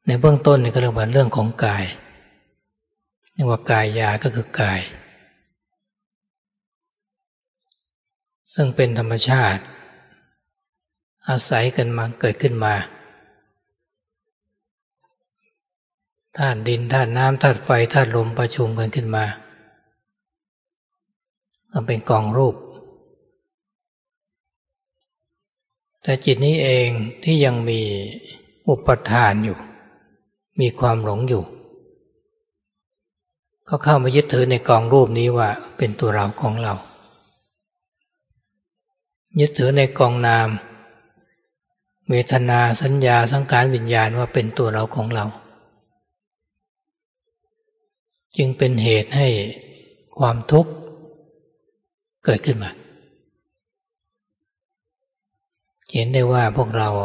ในเบื้องต้นนี่ก็เรียกว่าเรื่องของกายเรียกว่ากายญาก็คือกายซึ่งเป็นธรรมชาติอาศัยกันมาเกิดขึ้นมาธาตุดินธาตุน้ำธาตุไฟธาตุลมประชุมกันขึ้นมามันเป็นกองรูปแต่จิตนี้เองที่ยังมีอุปทานอยู่มีความหลงอยู่ก็เข้ามายึดถือในกองรูปนี้ว่าเป็นตัวเราของเรายึดถือในกองนามเวทนาสัญญาสังขารวิญญาณว่าเป็นตัวเราของเราจึงเป็นเหตุให้ความทุกข์เกิดขึ้นมาเห็นได้ว่าพวกเรา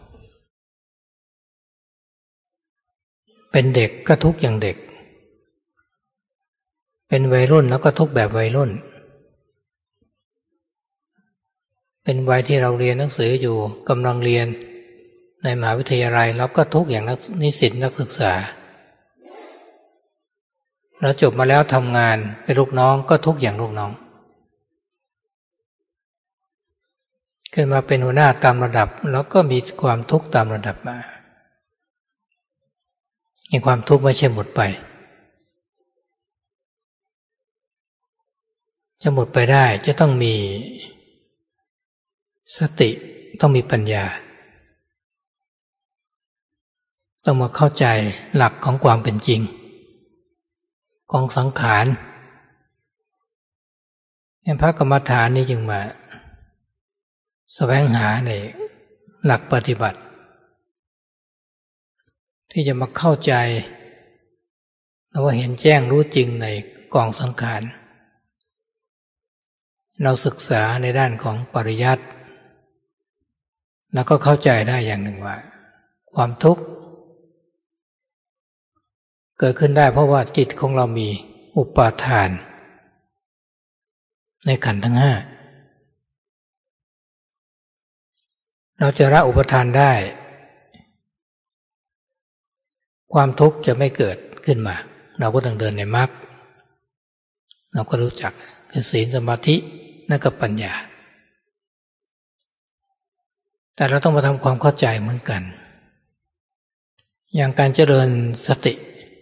เป็นเด็กก็ทุกข์อย่างเด็กเป็นวัยรุ่นแล้วก็ทุกข์แบบวัยรุ่นเป็นวัยที่เราเรียนหนังสืออยู่กำลังเรียนในมหาวิทยาลัยเราก็ทุกข์อย่างนิสิตนักศึกษาเราจบมาแล้วทำงานเป็นลูกน้องก็ทุกข์อย่างลูกน้องขึ้นมาเป็นหัวหน้าตามระดับแล้วก็มีความทุกข์ตามระดับมาความทุกข์ไม่ใช่หมดไปจะหมดไปได้จะต้องมีสติต้องมีปัญญาต้องมาเข้าใจหลักของความเป็นจริงของสังขารพระกรรมฐานนี่จึงมาแสวงหาในหลักปฏิบัติที่จะมาเข้าใจแล้วว่าเห็นแจ้งรู้จริงในกองสังขารเราศึกษาในด้านของปริยัติแล้วก็เข้าใจได้อย่างหนึ่งว่าความทุกข์เกิดขึ้นได้เพราะว่าจิตของเรามีอุปาทานในขันธ์ทั้งห้าเราจะละอุปทานได้ความทุกข์จะไม่เกิดขึ้นมาเราก็ต้องเดินในมรรคเราก็รู้จักคือศีลสมาธิและก็ปัญญาแต่เราต้องมาทำความเข้าใจเหมือนกันอย่างการเจริญสติ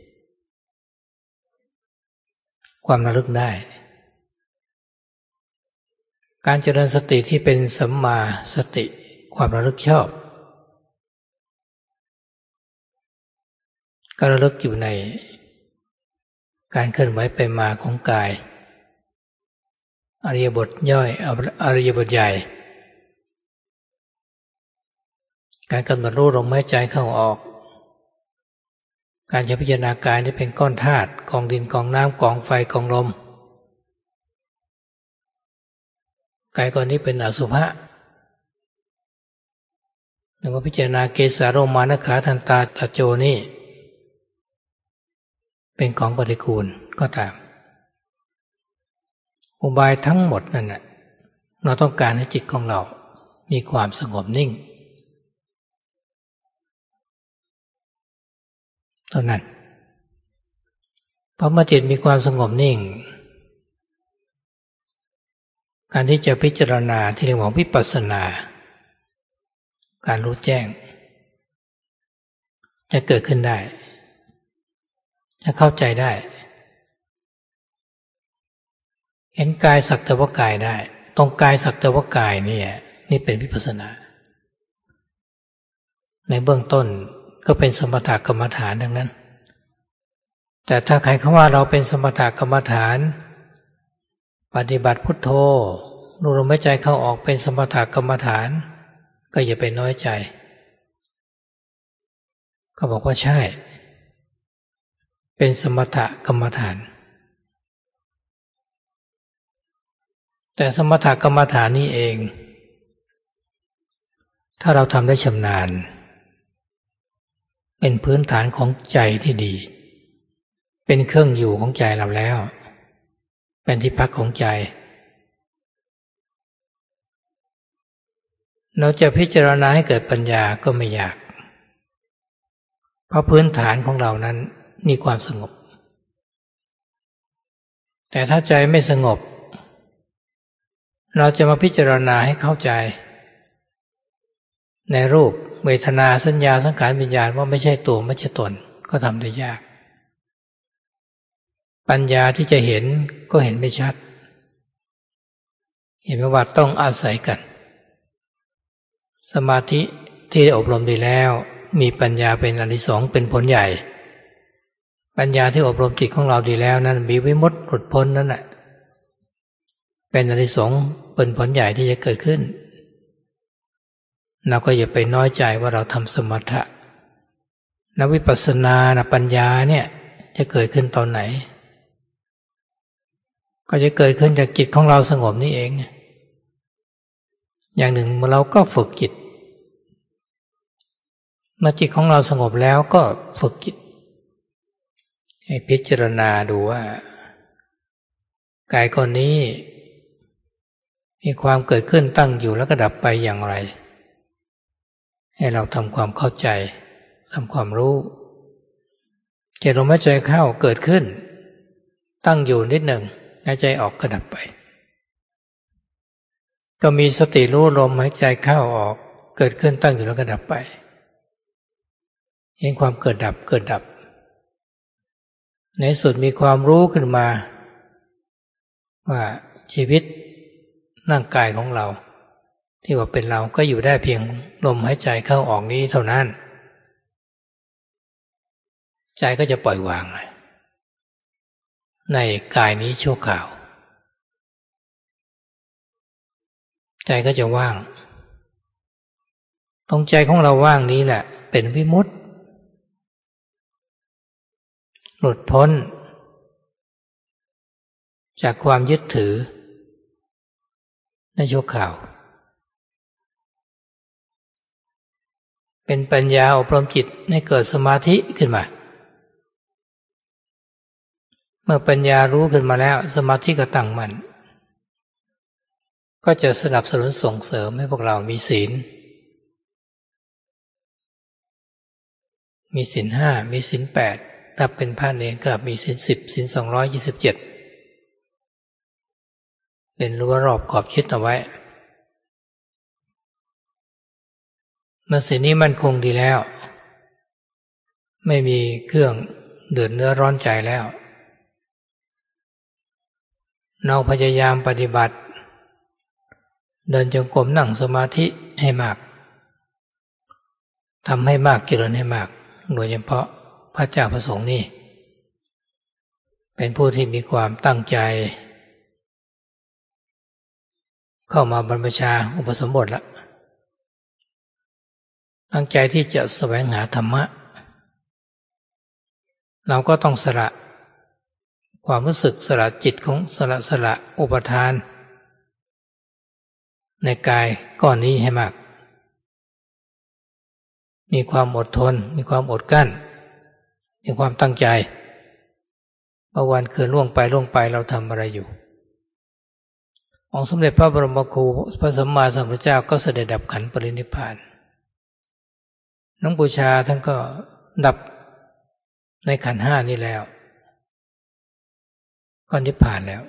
ความระลึกได้การเจริญสติที่เป็นสัมมาสติความระลึกชอบการระลึกอยู่ในการเคลื่อนไหวไปมาของกายอริยบทย่อยอริยบทใหญ่การกำหนดรู้ลมหายใจเข้าออกการพิจารณากายที่เป็นก้อนธาตุกองดินกองน้ำกองไฟกองลมกายก้อนนี้เป็นอสุภะหรือว่าพิจารณาเกสาโรมานขาทันตาตะโจนี่เป็นของปฏิกูลก็ตามอุบายทั้งหมดนั่นน่ะเราต้องการให้จิตของเรามีความสงบนิ่งเท่านั้นเพราะเมื่อจิตมีความสงบนิ่งการที่จะพิจารณาที่เรียกว่าวิปัสสนาการรู้แจ้งจะเกิดขึ้นได้จะเข้าใจได้เห็นกายสักแต่ว่ากายได้ตรงกายสักแต่ว่ากายนี่เป็นวิปัสสนาในเบื้องต้นก็เป็นสมถกรรมฐานดังนั้นแต่ถ้าใครเขาว่าเราเป็นสมถกรรมฐานปฏิบัติพุทโธรู้ลมหายใจเข้าออกเป็นสมถกรรมฐานก็อย่าไปน้อยใจก็บอกว่าใช่เป็นสมถกรรมฐานแต่สมถกรรมฐานนี้เองถ้าเราทำได้ชำนาญเป็นพื้นฐานของใจที่ดีเป็นเครื่องอยู่ของใจเราแล้วเป็นที่พักของใจเราจะพิจารณาให้เกิดปัญญาก็ไม่ยากเพราะพื้นฐานของเรานั้นมีความสงบแต่ถ้าใจไม่สงบเราจะมาพิจารณาให้เข้าใจในรูปเวทนาสัญญาสังขารวิญญาณว่าไม่ใช่ตัวไม่ใช่ตนก็ทำได้ยากปัญญาที่จะเห็นก็เห็นไม่ชัดเห็นว่าต้องอาศัยกันสมาธิที่อบรมดีแล้วมีปัญญาเป็นอานิสงส์เป็นผลใหญ่ปัญญาที่อบรมจิตของเราดีแล้วนั้นมีวิมุตติหลุดพ้นนั่นแหละเป็นอานิสงส์เป็นผลใหญ่ที่จะเกิดขึ้นเราก็อย่าไปน้อยใจว่าเราทำสมถะนักวิปัสสนาปัญญาเนี่ยจะเกิดขึ้นตอนไหนก็จะเกิดขึ้นจากจิตของเราสงบนี่เองอย่างหนึ่งเราก็ฝึกจิตเมื่อจิตของเราสงบแล้วก็ฝึกจิตให้พิจารณาดูว่ากายก้อนนี้มีความเกิดขึ้นตั้งอยู่แล้วก็ดับไปอย่างไรให้เราทำความเข้าใจทำความรู้ใจลมหายใจเข้าเกิดขึ้นตั้งอยู่นิดหนึ่งหายใจออกก็ดับไปก็มีสติรู้ลมหายใจเข้าออกเกิดขึ้นตั้งอยู่แล้วก็ดับไปเห็นความเกิดดับเกิดดับในสุดมีความรู้ขึ้นมาว่าชีวิตร่างกายของเราที่ว่าเป็นเราก็อยู่ได้เพียงลมหายใจเข้าออกนี้เท่านั้นใจก็จะปล่อยวางในกายนี้ชั่วคราวใจก็จะว่างตรงใจของเราว่างนี้แหละเป็นวิมุตติหลุดพ้นจากความยึดถือในชั่วคราวเป็นปัญญาอบรมจิตให้เกิดสมาธิขึ้นมาเมื่อปัญญารู้ขึ้นมาแล้วสมาธิก็ตั้งมั่นก็จะสนับสนุนส่งเสริมให้พวกเรามีศีลมีศีลห้ามีศีลแปดนับเป็นพระเนรก็มีศีล10ศีล227เป็นรั้วรอบขอบชิดเอาไว้เมื่อศีลนี้มั่นคงดีแล้วไม่มีเครื่องเดือดเนื้อร้อนใจแล้วเราพยายามปฏิบัติเดินจงกรมนั่งสมาธิให้มากทำให้มากเจริญให้มากโดยเฉพาะพระเจ้าพระสงฆ์นี่เป็นผู้ที่มีความตั้งใจเข้ามาบรรพชาอุปสมบทแล้วตั้งใจที่จะแสวงหาธรรมะเราก็ต้องสละความรู้สึกสละจิตของสละอุปทานในกายก้อนนี้ให้มากมีความอดทนมีความอดกั้นมีความตั้งใจว่าวันคืนล่วงไปเราทำอะไรอยู่องค์สมเด็จพระบรมครูพระสัมมาสัมพุทธเจ้าก็เสด็จดับขันธ์ปรินิพพานน้องบูชาท่านก็ดับในขันธ์ห้านี้แล้วก็นิพพานแล้ว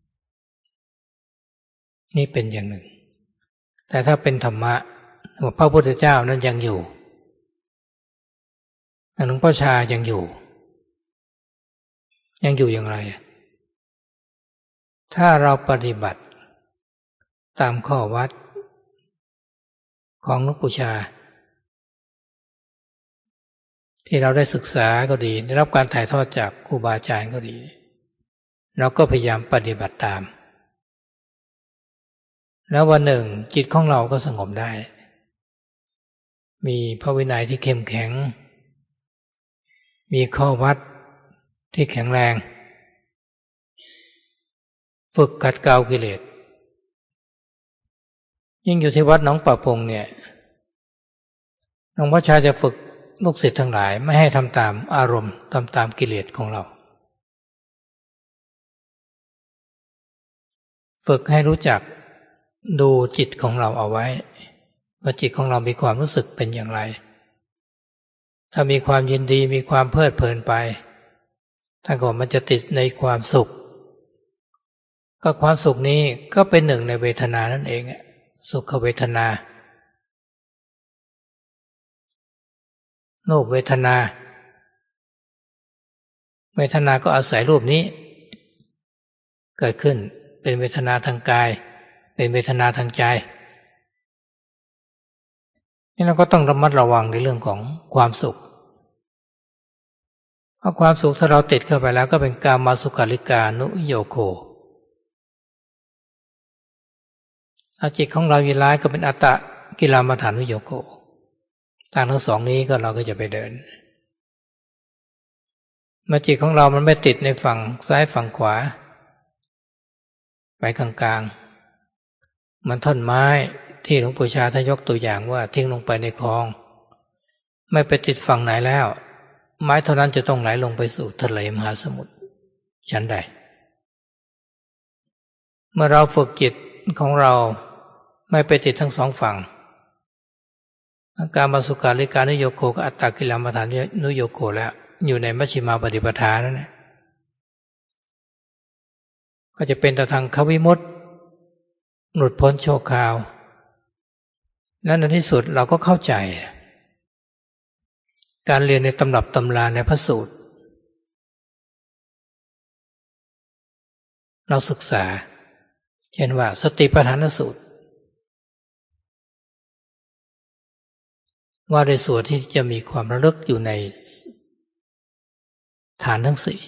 นี่เป็นอย่างหนึ่งแต่ถ้าเป็นธรรมะพระพุทธเจ้านั้นยังอยู่หลวงพ่อชายังอยู่อย่างไรถ้าเราปฏิบัติตามข้อวัดของหลวงปู่ชาที่เราได้ศึกษาก็ดีได้รับการถ่ายทอดจากครูบาอาจารย์ก็ดีเราก็พยายามปฏิบัติตามแล้ววันหนึ่งจิตของเราก็สงบได้มีพระวินัยที่เข้มแข็งมีข้อวัดที่แข็งแรงฝึกขัดเกลากิเลสยิ่งอยู่ที่วัดหนองป่าพงเนี่ยหลวงพ่อชาจะฝึกลูกศิษย์ทั้งหลายไม่ให้ทำตามอารมณ์ทำตามกิเลสของเราฝึกให้รู้จักดูจิตของเราเอาไว้ว่าจิตของเรามีความรู้สึกเป็นอย่างไรถ้ามีความยินดีมีความเพลิดเพลินไปท่านก็มันจะติดในความสุขก็ความสุขนี้ก็เป็นหนึ่งในเวทนานั่นเองสุขเวทนารูปเวทนาเวทนาก็อาศัยรูปนี้เกิดขึ้นเป็นเวทนาทางกายเป็นเวทนาทางใจนี่เราก็ต้องระมัดระวังในเรื่องของความสุขเพราะความสุขถ้าเราติดเข้าไปแล้วก็เป็นกามาสุขาริกานุโยโคถ้าจิตของเรายินร้ายก็เป็นอัตตกิลมัฏฐานุโยโคทางทั้งสองนี้ก็เราก็จะไปเดินเมื่อจิตของเรามันไม่ติดในฝั่งซ้ายฝั่งขวาไปกลางๆมันท่อนไม้ที่หลวงปู่ชาท่านยกตัวอย่างว่าทิ้งลงไปในคลองไม่ไปติดฝั่งไหนแล้วไม้เท่านั้นจะต้องไหลลงไปสู่ทะเลมหาสมุทรฉันใดเมื่อเราฝึกจิตของเราไม่ไปติดทั้งสองฝั่งกามาสุขาริการุโยโคกับอัตตกิลมัฏฐานุโยโคแล้วอยู่ในมัชฌิมาปฏิปทานั่นแหละก็จะเป็นแต่ทางควิมุตติหลุดพ้นชั่วคราวและในที่สุดเราก็เข้าใจการเรียนในตำรับตำราในพระสูตรเราศึกษาเช่นว่าสติปัฏฐานสูตรว่าในส่วนที่จะมีความระลึกอยู่ในฐานทั้งสี่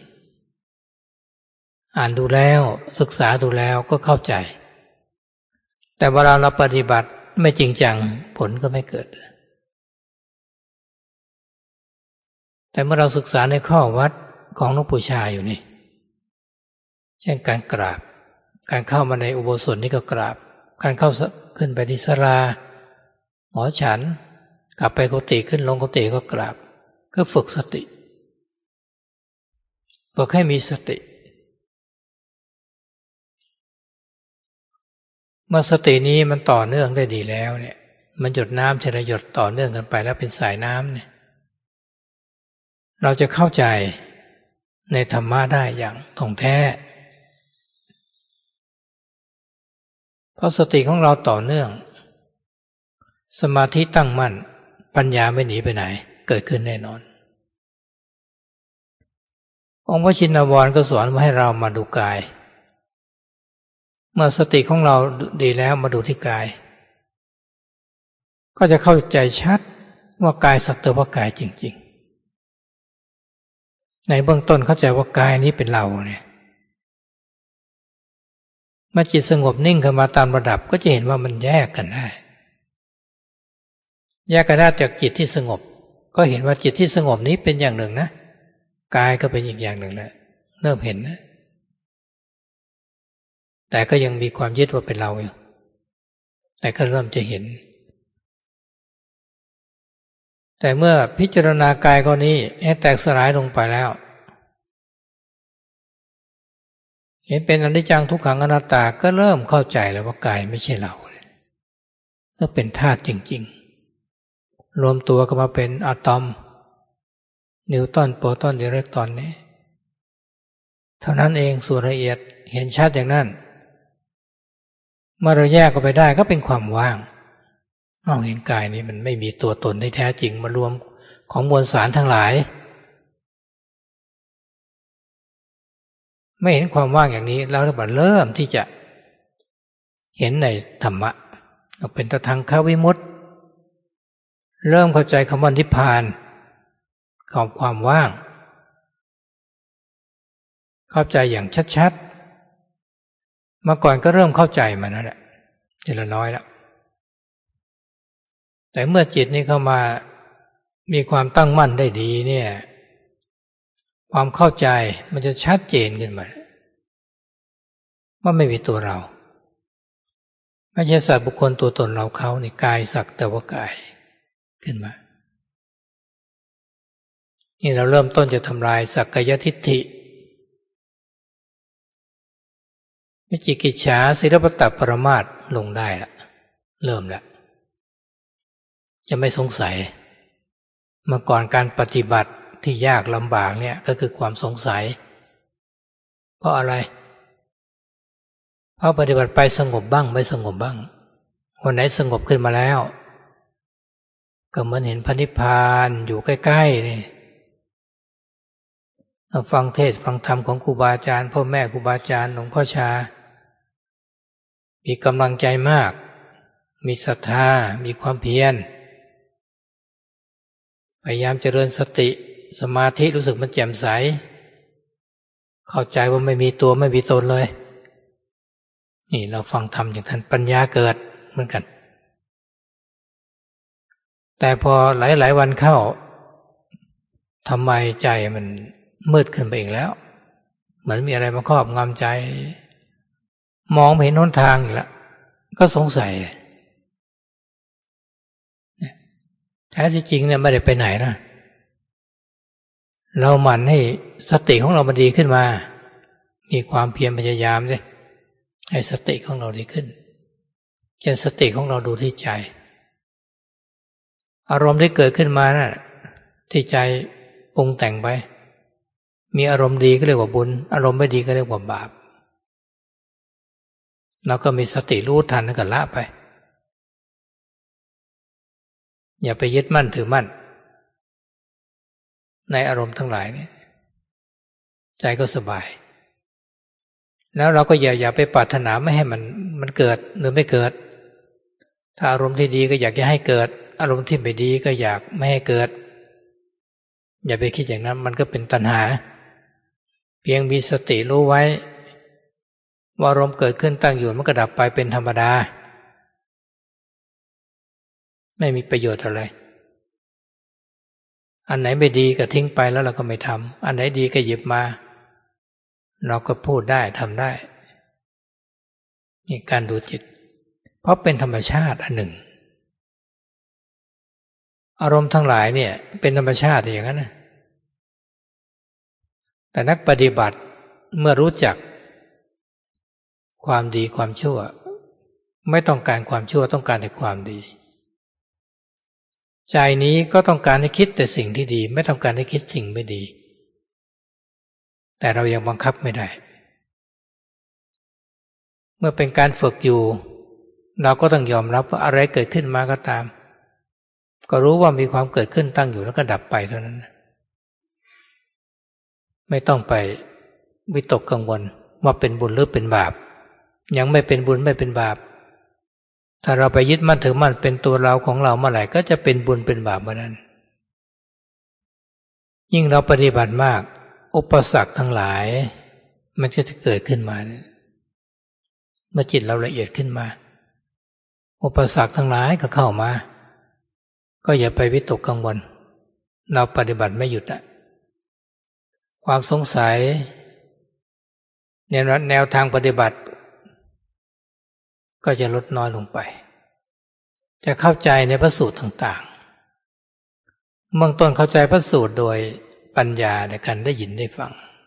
อ่านดูแล้วศึกษาดูแล้วก็เข้าใจแต่เวลาเราปฏิบัติไม่จริงจังผลก็ไม่เกิดแต่เมื่อเราศึกษาในข้อวัดของหลวงปู่ชาอยู่นี่เช่นการกราบการเข้ามาในอุโบสถนี่ก็กราบการเข้าขึ้นไปที่ศาลาหอฉันกลับไปกุฏิขึ้นลงกุฏิก็กราบก็ฝึกสติฝึกให้มีสติเมื่อสตินี้มันต่อเนื่องได้ดีแล้วเนี่ยมันหยดน้ำทีละหยดต่อเนื่องกันไปแล้วเป็นสายน้ำเนี่ยเราจะเข้าใจในธรรมะได้อย่างถ่องแท้เพราะสติของเราต่อเนื่องสมาธิตั้งมั่นปัญญาไม่หนีไปไหนเกิดขึ้นแน่นอนองค์พระชินวรก็สอนว่าให้เรามาดูกายเมื่อสติของเราดีแล้วมาดูที่กายก็จะเข้าใจชัดว่ากายสักแต่ว่ากายจริงๆในเบื้องต้นเข้าใจว่ากายนี้เป็นเราเนี่ยเมื่อจิตสงบนิ่งขึ้นมาตามระดับก็จะเห็นว่ามันแยกกันได้แยกกันได้จากจิตที่สงบก็เห็นว่าจิตที่สงบนี้เป็นอย่างหนึ่งนะกายก็เป็นอีกอย่างหนึ่งนะเริ่มเห็นนะแต่ก็ยังมีความยึดว่าเป็นเราอยู่แต่ก็เริ่มจะเห็นแต่เมื่อพิจารณากายข้อนี้ให้แตกสลายลงไปแล้วเห็นเป็นอนิจจังทุกขังอนัตตาก็เริ่มเข้าใจแล้วว่ากายไม่ใช่เราก็เป็นธาตุจริงๆรวมตัวกันมาเป็นอะตอมนิวตันโปรตอนอิเล็กตรอนนี้เท่านั้นเองส่วนละเอียดเห็นชัดอย่างนั้นเมื่อเราแยกออกไปได้ก็เป็นความว่างเห็นกายนี้มันไม่มีตัวตนที่แท้จริงมารวมของมวลสารทั้งหลายไม่เห็นความว่างอย่างนี้แล้วเราเริ่มที่จะเห็นในธรรมะเป็นตทังควิมุตติเริ่มเข้าใจคำว่านิพพานของความว่างเข้าใจอย่างชัดๆมาก่อนก็เริ่มเข้าใจมานั่นแหละทีละน้อยแล้วแต่เมื่อจิตนี้เข้ามามีความตั้งมั่นได้ดีเนี่ยความเข้าใจมันจะชัดเจนขึ้นมาว่าไม่มีตัวเราไม่ใช่สัตว์บุคคลตัวตนเราเขาในกายสักแต่ว่ากายขึ้นมานี่เราเริ่มต้นจะทำลายสักกายทิฏฐิวิจิกิจฉาศิลปตปรมาสลงได้ละเริ่มแล้วจะไม่สงสัยเมื่อก่อนการปฏิบัติที่ยากลำบากเนี่ยก็คือความสงสัยเพราะอะไรเพราะปฏิบัติไปสงบบ้างไม่สงบบ้างวันไหนสงบขึ้นมาแล้วก็เหมือนเห็นพระนิพพานอยู่ใกล้ๆนี่ฟังเทศน์ฟังธรรมของครูบาอาจารย์พ่อแม่ครูบาอาจารย์หลวงพ่อชามีกำลังใจมากมีศรัทธามีความเพียรพยายามเจริญสติสมาธิรู้สึกมันแจ่มใสเข้าใจว่าไม่มีตัวไม่มีตนเลยนี่เราฟังธรรมอย่างท่านปัญญาเกิดเหมือนกันแต่พอหลายๆวันเข้าทำไมใจมันมืดขึ้นไปอีกแล้วเหมือนมีอะไรมาครอบงำใจมองไม่เห็นหนทางอีกแล้วก็สงสัยแท้ที่จริงเนี่ยไม่ได้ไปไหนนะเราหมั่นให้สติของเรามันดีขึ้นมามีความเพียรพยายามสิให้สติของเราดีขึ้นเช่นสติของเราดูที่ใจอารมณ์ที่เกิดขึ้นมาน่ะที่ใจปรุงแต่งไปมีอารมณ์ดีก็เรียกว่าบุญอารมณ์ไม่ดีก็เรียกว่าบาปเราก็มีสติรู้ทันแล้วก็ละไปอย่าไปยึดมั่นถือมั่นในอารมณ์ทั้งหลายนี่ใจก็สบายแล้วเราก็อย่าไปปรารถนาไม่ให้มันเกิดหรือไม่เกิดถ้าอารมณ์ที่ดีก็อยากจะให้เกิดอารมณ์ที่ไม่ดีก็อยากไม่ให้เกิดอย่าไปคิดอย่างนั้นมันก็เป็นตัณหาเพียงมีสติรู้ไว้ว่าอารมณ์เกิดขึ้นตั้งอยู่มันก็ดับไปเป็นธรรมดาไม่มีประโยชน์อะไรอันไหนไม่ดีก็ทิ้งไปแล้วเราก็ไม่ทำอันไหนดีก็หยิบมาเราก็พูดได้ทำได้นี่การดูจิตเพราะเป็นธรรมชาติอันหนึ่งอารมณ์ทั้งหลายเนี่ยเป็นธรรมชาติอย่างนั้นนะแต่นักปฏิบัติเมื่อรู้จักความดีความชั่วไม่ต้องการความชั่วต้องการแต่ความดีใจนี้ก็ต้องการให้คิดแต่สิ่งที่ดีไม่ต้องการให้คิดสิ่งไม่ดีแต่เรายังบังคับไม่ได้เมื่อเป็นการฝึกอยู่เราก็ต้องยอมรับว่าอะไรเกิดขึ้นมาก็ตามก็รู้ว่ามีความเกิดขึ้นตั้งอยู่แล้วก็ดับไปเท่านั้นไม่ต้องไปวิตกกังวลว่าเป็นบุญหรือเป็นบาปยังไม่เป็นบุญไม่เป็นบาปถ้าเราไปยึดมั่นถือมั่นเป็นตัวเราของเราเมื่อไหร่ก็จะเป็นบุญเป็นบาปเมื่อนั้นยิ่งเราปฏิบัติมากอุปสรรคทั้งหลายมันก็จะเกิดขึ้นมาเมื่อจิตเราละเอียดขึ้นมาอุปสรรคทั้งหลายก็เข้ามาก็อย่าไปวิตกกังวลเราปฏิบัติไม่หยุดอะความสงสัยแนวทางปฏิบัติก็จะลดน้อยลงไปจะเข้าใจในพระสูตรต่างๆเบื้องต้นเข้าใจพระสูตรโดยปัญญาในการได้ยินได้ฟัง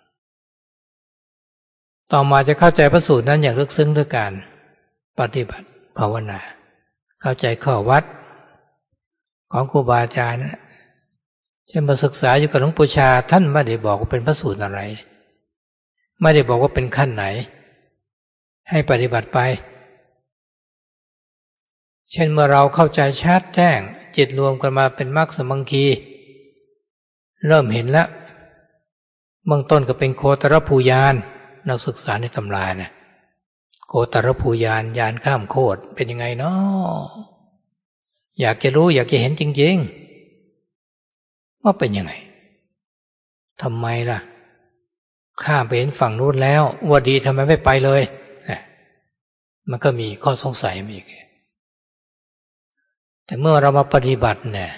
ต่อมาจะเข้าใจพระสูตรนั้นอย่างลึกซึ้งด้วยการปฏิบัติภาวนาเข้าใจข้อวัดของครูบาอาจารย์นะเช่นมาศึกษาอยู่กับหลวงปู่ชาท่านไม่ได้บอกว่าเป็นพระสูตรอะไรไม่ได้บอกว่าเป็นขั้นไหนให้ปฏิบัติไปเช่นเมื่อเราเข้าใจชัดแจ้งจิตรวมกันมาเป็นมรรคสมังคีเริ่มเห็นแล้วเบื้องต้นก็เป็นโคตรภูญาณเราศึกษาในตำราเนี่ยโคตรภูญาณญาณข้ามโคตรเป็นยังไงเนาะอยากจะรู้อยากจะเห็นจริงๆว่าเป็นยังไงทำไมล่ะข้ามไปเห็นฝั่งนู้นแล้วว่าดีทำไมไม่ไปเลยมันก็มีข้อสงสัยมีอีกแต่เมื่อเรามาปฏิบัติเนี่ย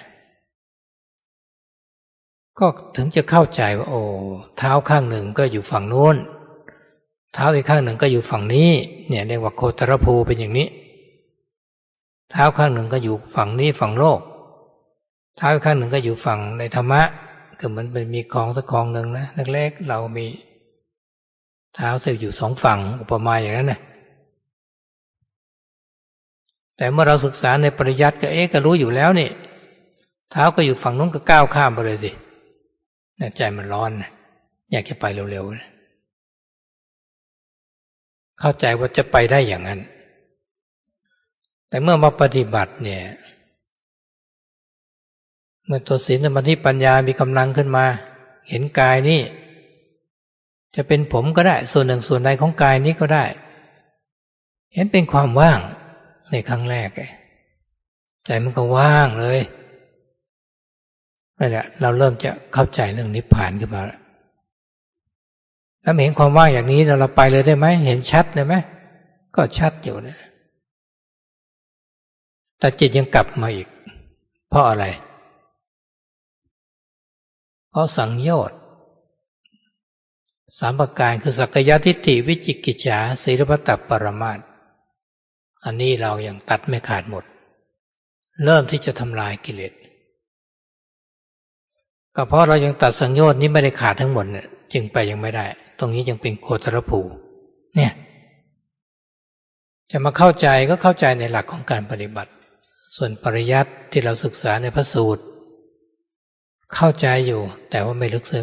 ก็ถึงจะเข้าใจว่าโอ้เท้าข้างหนึ่งก็อยู่ฝั่งโน้นเท้าอีกข้างหนึ่งก็อยู่ฝั่งนี้เนี่ยเรียกว่าโคตรภูเป็นอย่างนี้เท้าข้างหนึ่งก็อยู่ฝั่งนี้ฝั่งโลกเท้าอีกข้างหนึ่งก็อยู่ฝั่งในธรรมะก็เหมือนเป็นมีคลองสักคลองหนึ่งนะเล็กๆเรามีเท้าที่อยู่สองฝั่งอุปมาอย่างนั้นนะแต่เมื่อเราศึกษาในปริยัติก็ก็รู้อยู่แล้วนี่เท้าก็อยู่ฝั่งนู้นก็ก้าวข้ามไปเลยสิใจมันร้อนอยากจะไปเร็วๆเข้าใจว่าจะไปได้อย่างนั้นแต่เมื่อมาปฏิบัติเนี่ยเมื่อตัวศีลสมาธิปัญญามีกำลังขึ้นมาเห็นกายนี่จะเป็นผมก็ได้ส่วนหนึ่งส่วนใดของกายนี้ก็ได้เห็นเป็นความว่างในครั้งแรกใจมันก็ว่างเลยนั่นแหละเราเริ่มจะเข้าใจเรื่องนิพพานขึ้นมาแล้วเห็นความว่างอย่างนี้เราไปเลยได้ไหมเห็นชัดเลยไหมก็ชัดอยู่นะแต่จิตยังกลับมาอีกเพราะอะไรเพราะสังโยชน์3 ประการคือสักกายทิฏฐิวิจิกิจฉาศีลพัตตปรมาสอันนี้เรายังตัดไม่ขาดหมดเริ่มที่จะทำลายกิเลสก็เพราะเรายังตัดสังโยชน์นี้ไม่ได้ขาดทั้งหมดเนี่ยจึงไปยังไม่ได้ตรงนี้ยังเป็นโคตรภูเนี่ยจะมาเข้าใจก็เข้าใจในหลักของการปฏิบัติส่วนปริยัติที่เราศึกษาในพระสูตรเข้าใจอยู่แต่ว่าไม่ลึกซึ้ง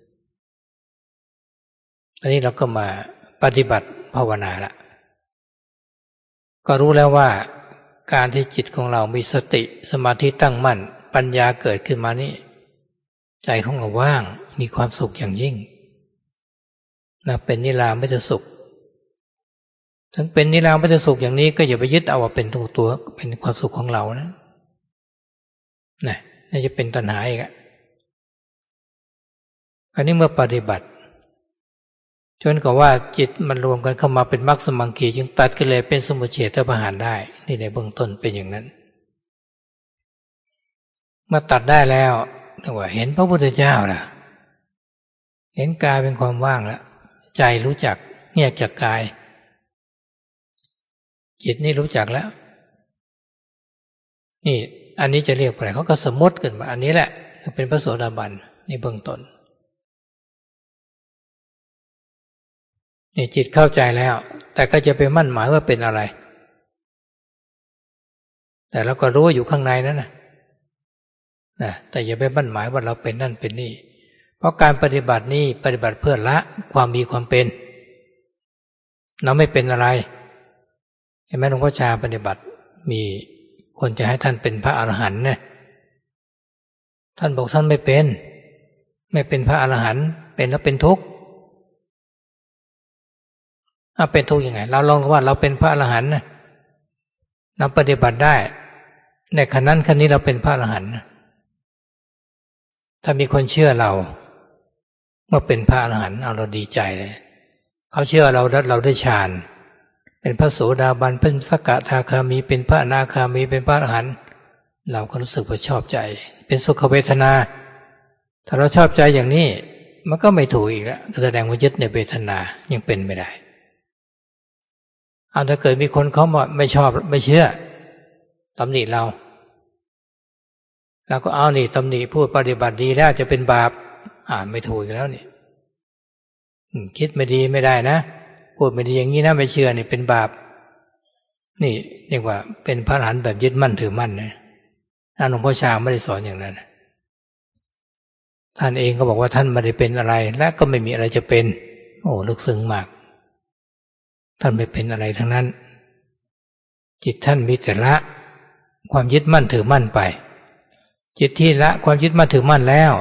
อันนี้เราก็มาปฏิบัติภาวนาละก็รู้แล้วว่าการที่จิตของเรามีสติสมาธิตั้งมั่นปัญญาเกิดขึ้นมานี่ใจของเราว่างมีความสุขอย่างยิ่งนะเป็นนิรามสุขถึงเป็นนิรามสุขอย่างนี้ก็อย่าไปยึดเอาว่าเป็นตัวเป็นความสุขของเรานะน่าจะเป็นตัณหาอีกอันนี้เมื่อปฏิบัติจนกับว่าจิตมันรวมกันเข้ามาเป็นมรรคสมังคีจึงตัดกิเลสเป็นสมุจเฉทประหารได้นี่ในเบื้องต้นเป็นอย่างนั้นเมื่อตัดได้แล้วเรียกว่าเห็นพระพุทธเจ้าล่ะเห็นกายเป็นความว่างแล้วใจรู้จักแยกจากกายจิตนี่รู้จักแล้วนี่อันนี้จะเรียกอะไรเขาก็สมมติขึ้นมาอันนี้แหละเป็นพระโสดาบันในเบื้องต้นนี่จิตเข้าใจแล้วแต่ก็จะไปมั่นหมายว่าเป็นอะไรแต่เราก็รู้อยู่ข้างในนั่นนะแต่อย่าไปมั่นหมายว่าเราเป็นนั่นเป็นนี่เพราะการปฏิบัตินี้ปฏิบัติเพื่อละความมีความเป็นเราไม่เป็นอะไรเห็นไหมหลวงพ่อชาปฏิบัติมีคนจะให้ท่านเป็นพระอรหันต์เนี่ยท่านบอกท่านไม่เป็นพระอรหันต์เป็นแล้วเป็นทุกข์เป็นทุกข์ยังไงเราลองว่าเราเป็นพระอรหันต์เราปฏิบัติได้ในขณะนั้นนี้เราเป็นพระอรหันต์ถ้ามีคนเชื่อเราเมื่อเป็นพระอรหันต์เอาเราดีใจเลยเขาเชื่อเราแล้วเราได้ฌานเป็นพระโสดาบันเป็นสกทาคามีเป็นพระอนาคามีเป็นพระอรหันต์เราก็รู้สึกว่าชอบใจเป็นสุขเวทนาถ้าเราชอบใจอย่างนี้มันก็ไม่ถูกอีกแล้วแสดงว่ายึดในเวทนายังเป็นไม่ได้ถ้าเกิดมีคนเขาไม่ชอบไม่เชื่อตำหนิเราก็เอานี่ตำหนิพูดปฏิบัติดีแล้วจะเป็นบาปไม่ถูกอีกแล้วนี่คิดไม่ดีไม่ได้นะพูดไม่ดีอย่างนี้นะไม่เชื่อนี่เป็นบาปนี่เรียกว่าเป็นพระอรหันต์แบบยึดมั่นถือมั่นนะหลวงพ่อชาไม่ได้สอนอย่างนั้นท่านเองก็บอกว่าท่านไม่ได้เป็นอะไรและก็ไม่มีอะไรจะเป็นลึกซึ้งมากท่านไม่เป็นอะไรทั้งนั้นจิตท่านมีแต่ละความยึดมั่นถือมั่นไปจิตที่ละความยึดมั่นถือมั่นแล้ว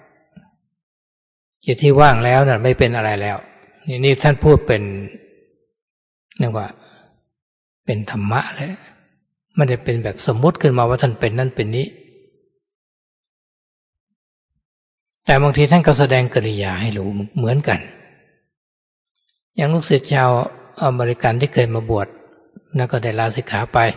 จิตที่ว่างแล้วน่ะไม่เป็นอะไรแล้วนี่ท่านพูดเป็นเรียกว่าเป็นธรรมะเลยไม่ได้เป็นแบบสมมุติขึ้นมาว่าท่านเป็นนั่นเป็นนี้แต่บางทีท่านก็แสดงกิริยาให้รู้เหมือนกันอย่างลูกศิษย์ชาวอเมริกันที่เคยมาบวชแล้วก็ได้ลาสิกขาไป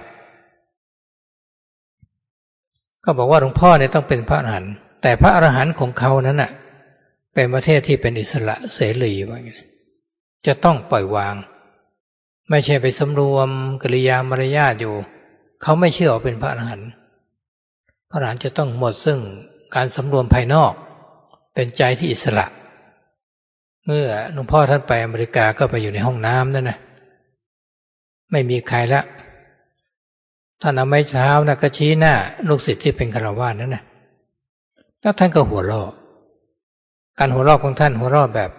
ก็บอกว่าหลวงพ่อเนี่ยต้องเป็นพระอรหันต์แต่พระอรหันต์ของเขานั้นน่ะเป็นประเทศที่เป็นอิสระเสรีว่าอย่างนี้จะต้องปล่อยวางไม่ใช่ไปสำรวมกิริยามารยาทอยู่เขาไม่เชื่อว่าเป็นพระอรหันต์พระอรหันต์จะต้องหมดซึ่งการสำรวมภายนอกเป็นใจที่อิสระเมื่อหลวงพ่อท่านไปอเมริกาก็ไปอยู่ในห้องน้ำนั่นนะไม่มีใครละท่านเอาไม้เท้านะก็ชี้หน้าลูกศิษย์ที่เป็นฆราวาสนั่นนะแล้วท่านก็หัวเราะการหัวเราะของท่านหัวเราะแบบ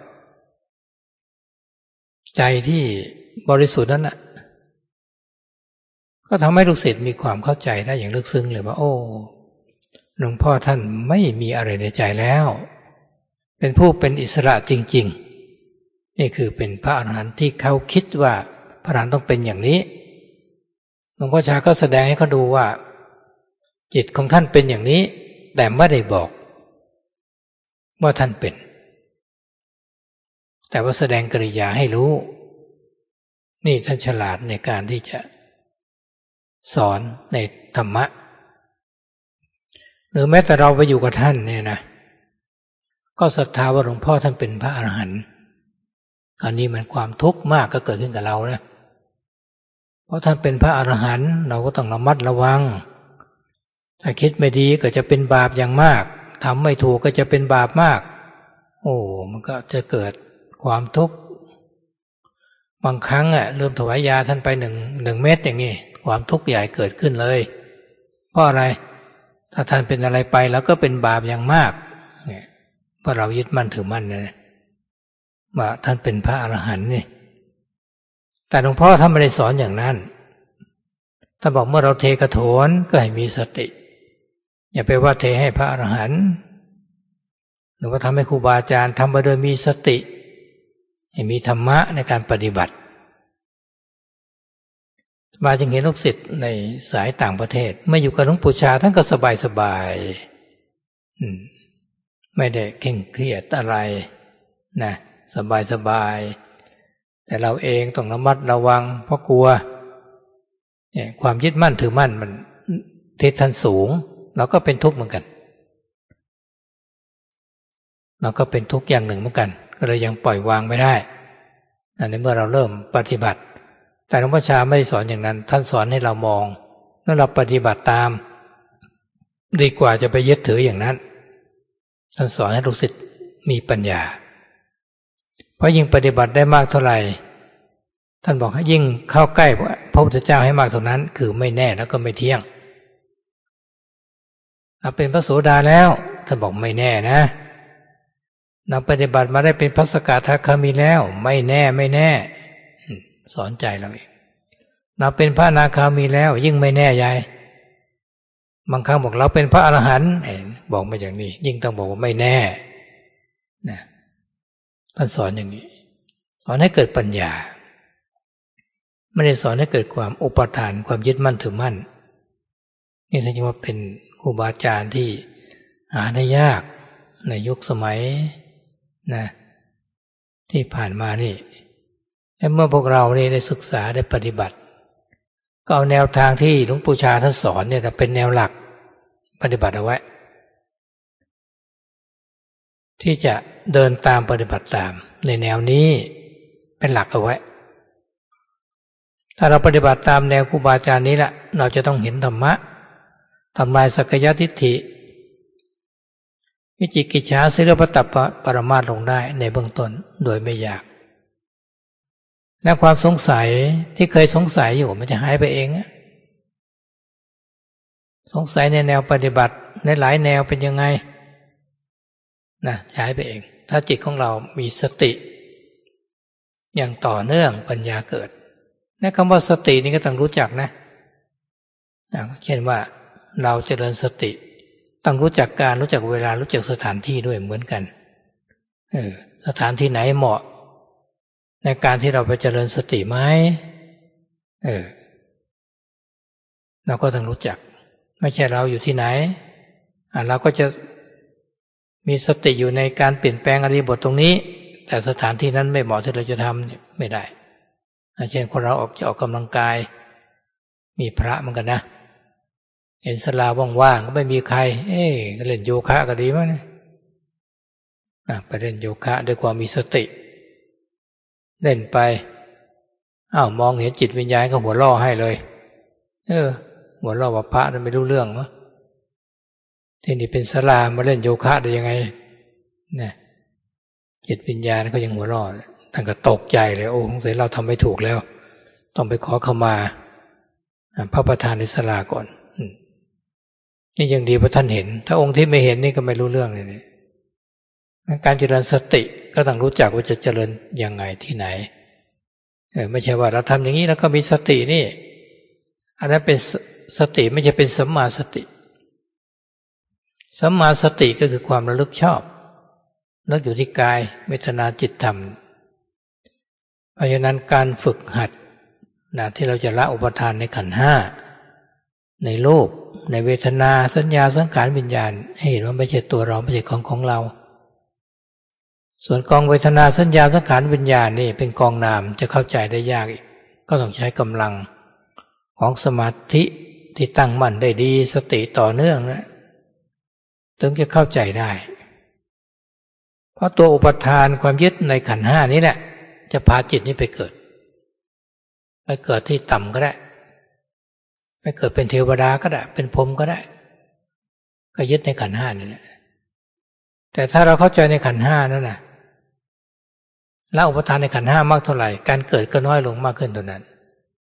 ใจที่บริสุทธิ์นั้นน่ะก็ทำให้ลูกศิษย์มีความเข้าใจได้อย่างลึกซึ้งเลยว่าโอ้หลวงพ่อท่านไม่มีอะไรในใจแล้วเป็นผู้เป็นอิสระจริงๆนี่คือเป็นพระอรหันต์ที่เขาคิดว่าพระอรหันต์ต้องเป็นอย่างนี้หลวงพ่อชาก็แสดงให้เขาดูว่าจิตของท่านเป็นอย่างนี้แต่ไม่ได้บอกว่าท่านเป็นแต่ว่าแสดงกริยาให้รู้นี่ท่านฉลาดในการที่จะสอนในธรรมะหรือแม้แต่เราไปอยู่กับท่านเนี่ยนะก็ศรัทธาว่าหลวงพ่อท่านเป็นพระอรหันต์คราวนี้มันความทุกข์มากก็เกิดขึ้นกับเรานะเพราะท่านเป็นพระอรหันต์เราก็ต้องระมัดระวังถ้าคิดไม่ดีก็จะเป็นบาปอย่างมากทำไม่ถูกก็จะเป็นบาปมากโอ้มันก็จะเกิดความทุกข์บางครั้งเริ่มถวายยาท่านไปหนึ่งเม็ดอย่างนี้ความทุกข์ใหญ่เกิดขึ้นเลยเพราะอะไรถ้าท่านเป็นอะไรไปแล้วก็เป็นบาปอย่างมากเพราะเรายึดมั่นถือมั่นนะว่าท่านเป็นพระอรหันต์นี่แต่หลวงพ่อท่านไม่ได้สอนอย่างนั้นท่านบอกเมื่อเราเทกระโถนก็ให้มีสติอย่าไปว่าเทให้พระอรหันต์หรือว่าทำให้ครูบาอาจารย์ทำไปโดยมีสติให้มีธรรมะในการปฏิบัติมาจึงเห็นลูกศิษย์ในสายต่างประเทศไม่อยู่กับหลวงปู่ชาท่านก็สบายไม่ได้เคร่งเครียดอะไรนะสบายแต่เราเองต้องระมัดระวังเพราะกลัวความยึดมั่นถือมั่นมันทิศทันสูงเราก็เป็นทุกข์เหมือนกันเราก็เป็นทุกข์อย่างหนึ่งเหมือนกันก็เลยยังปล่อยวางไม่ได้ในเมื่อเราเริ่มปฏิบัติแต่หลวงพ่อชาไม่ได้สอนอย่างนั้นท่านสอนให้เรามองแล้วเราปฏิบัติตามดีกว่าจะไปยึดถืออย่างนั้นท่านสอนให้ลูกศิษย์มีปัญญาเพราะยิ่งปฏิบัติได้มากเท่าไหร่ท่านบอกให้ยิ่งเข้าใกล้พระพุทธเจ้าให้มากเท่านั้นคือไม่แน่แล้วก็ไม่เที่ยงเราเป็นพระโสดาแล้วท่านบอกไม่แน่นะเราปฏิบัติมาได้เป็นพระสกทาคามีแล้วไม่แน่สอนใจเราเองเราเป็นพระอนาคามีแล้วยิ่งไม่แน่ยายบางครั้งบอกเราเป็นพระอรหันต์บอกมาอย่างนี้ยิ่งต้องบอกว่าไม่แน่นะท่านสอนอย่างนี้สอนให้เกิดปัญญาไม่ได้สอนให้เกิดความอุปทานความยึดมั่นถือมั่นนี่ท่านว่าเป็นครูบาอาจารย์ที่หาได้ยากในยุคสมัยนะที่ผ่านมานี่และเมื่อพวกเรานี่ได้ศึกษาได้ปฏิบัติก็เอาแนวทางที่หลวงปู่ชาท่านสอนเนี่ยเป็นแนวหลักปฏิบัติเอาไว้ที่จะเดินตามปฏิบัติตามในแนวนี้เป็นหลักเอาไว้ถ้าเราปฏิบัติตามแนวครูบาอาจารย์นี้แหละเราจะต้องเห็นธรรมะทำลายสักยทิฏฐิวิจิกิจฉาศิลปตัปปะปรมาสลงได้ในเบื้องต้นโดยไม่ยากและความสงสัยที่เคยสงสัยอยู่มันจะหายไปเองสงสัยในแนวปฏิบัติในหลายแนวเป็นยังไงนะหายไปเองถ้าจิตของเรามีสติอย่างต่อเนื่องปัญญาเกิดและคำว่าสตินี่ก็ต้องรู้จักนะเช่นว่าเราเจริญสติต้องรู้จักการรู้จักเวลารู้จักสถานที่ด้วยเหมือนกันสถานที่ไหนเหมาะในการที่เราไปเจริญสติไหมเราก็ต้องรู้จักไม่ใช่เราอยู่ที่ไหนเราก็จะมีสติอยู่ในการเปลี่ยนแปลงอริยบทตรงนี้แต่สถานที่นั้นไม่เหมาะที่เราจะทำไม่ได้เช่นคนเราออกกำลังกายมีพระเหมือนกันนะเห็นศาลาว่างๆก็ไม่มีใครก็เล่นโยคะก็ดีมั้ยไปเล่นโยคะด้วยความมีสติเล่นไปมองเห็นจิตวิญญาณก็หัวเราะให้เลยหัวเราะว่าพระนั้นไม่รู้เรื่องเหรอที่นี่เป็นศาลามาเล่นโยคะได้ยังไงเนี่ยจิตวิญญาณก็ยังหัวเราะท่านก็ตกใจเลยโอ้สงสัยเราทำไม่ถูกแล้วต้องไปขอขมาพระประธานในศาลาก่อนนี่ยังดีเพราะท่านเห็นถ้าองค์ที่ไม่เห็นนี่ก็ไม่รู้เรื่องเลยนี่การเจริญสติก็ต้องรู้จักว่าจะเจริญยังไงที่ไหนไม่ใช่ว่าเราทำอย่างนี้แล้วก็มีสตินี่อันนั้นเป็นสติไม่ใช่เป็นสัมมาสติสัมมาสติก็คือความระลึกชอบนึกอยู่ที่กายเวทนาจิตธรรมเพราะฉะนั้นการฝึกหัดที่เราจะละอุปทานในขันธ์ห้าในรูปในเวทนาสัญญาสังขารวิญญาณให้เห็นว่าไม่ใช่ตัวเราไม่ใช่ของเราส่วนกองเวทนาสัญญาสังขารวิญญาณนี่เป็นกองนามจะเข้าใจได้ยากอีกก็ต้องใช้กำลังของสมาธิที่ตั้งมั่นได้ดีสติต่อเนื่องนะถึงจะเข้าใจได้เพราะตัวอุปทานความยึดในขันธ์ห้านี้แหละจะพาจิตนี้ไปเกิดที่ต่ำก็ได้ไปเกิดเป็นเทวดาก็ได้เป็นพรหมก็ได้ก็ยึดในขันธ์ห้านี่แหละแต่ถ้าเราเข้าใจในขันธ์ห้านั่นน่ะละอุปทานในขันธ์ห้ามากเท่าไหร่การเกิดก็น้อยลงมากขึ้นเท่านั้น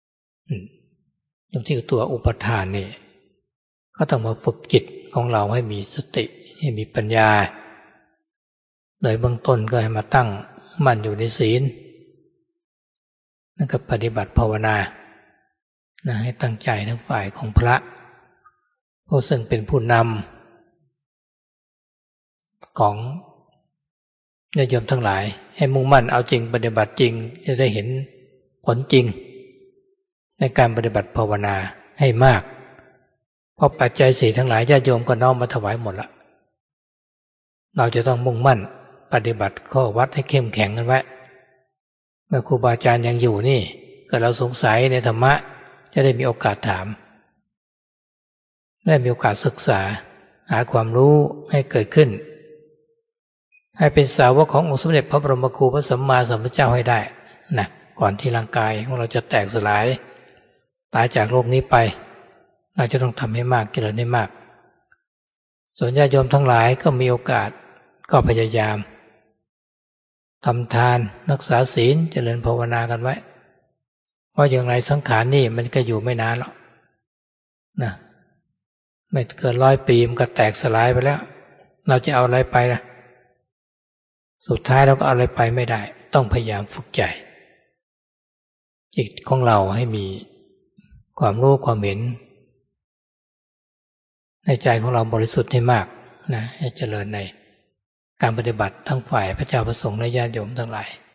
อย่างที่ตัวอุปทานนี่ก็ต้องมาฝึกจิตของเราให้มีสติให้มีปัญญาเลยเบื้องต้นก็ให้มาตั้งมั่นอยู่ในศีลนั่นก็ปฏิบัติภาวนาให้ตั้งใจทั้งฝ่ายของพระผู้ซึ่งเป็นผู้นำของญาติโยมทั้งหลายให้มุ่งมั่นเอาจริงปฏิบัติจริงจะได้เห็นผลจริงในการปฏิบัติภาวนาให้มากเพราะปัจจัยสี่ทั้งหลายญาติโยมก็น้อมมาถวายหมดละเราจะต้องมุ่งมั่นปฏิบัติข้อวัดให้เข้มแข็งกันไว้เมื่อครูบาอาจารย์ยังอยู่นี่ก็เราสงสัยในธรรมะจะได้มีโอกาสถามได้มีโอกาสศึกษาหาความรู้ให้เกิดขึ้นให้เป็นสาวกขององค์สมเด็จพระบรมครูพระสัมมาสัมพุทธเจ้าให้ได้นะก่อนที่ร่างกายของเราจะแตกสลายตายจากโลกนี้ไปเราจะต้องทำให้มากเจริญให้มากส่วนญาติโยมทั้งหลายก็มีโอกาสก็พยายามทำทานรักษาศีลเจริญภาวนากันไว้เพราะอย่างไรสังขารนี่มันก็อยู่ไม่นานหรอกนะไม่เกิน100 ปีมันก็แตกสลายไปแล้วเราจะเอาอะไรไปล่ะสุดท้ายเราก็เอาอะไรไปไม่ได้ต้องพยายามฝึกใจจิตของเราให้มีความรู้ความเห็นในใจของเราบริสุทธิ์ให้มากให้เจริญในการปฏิบัติทั้งฝ่ายพระเจ้าพระสงฆ์และญาติโยมทั้งหลาย